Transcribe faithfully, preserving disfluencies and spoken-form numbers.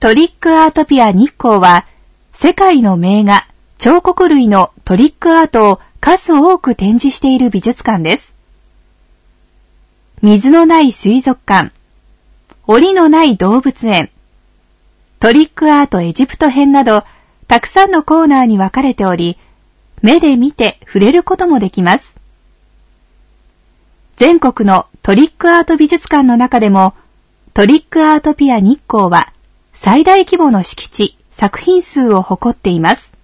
トリックアートピア日光は、世界の名画、彫刻類のトリックアートを数多く展示している美術館です。水のない水族館、檻のない動物園、トリックアートエジプト編など、たくさんのコーナーに分かれており、目で見て触れることもできます。全国のトリックアート美術館の中でも、トリックアートピア日光は最大規模の敷地、作品数を誇っています。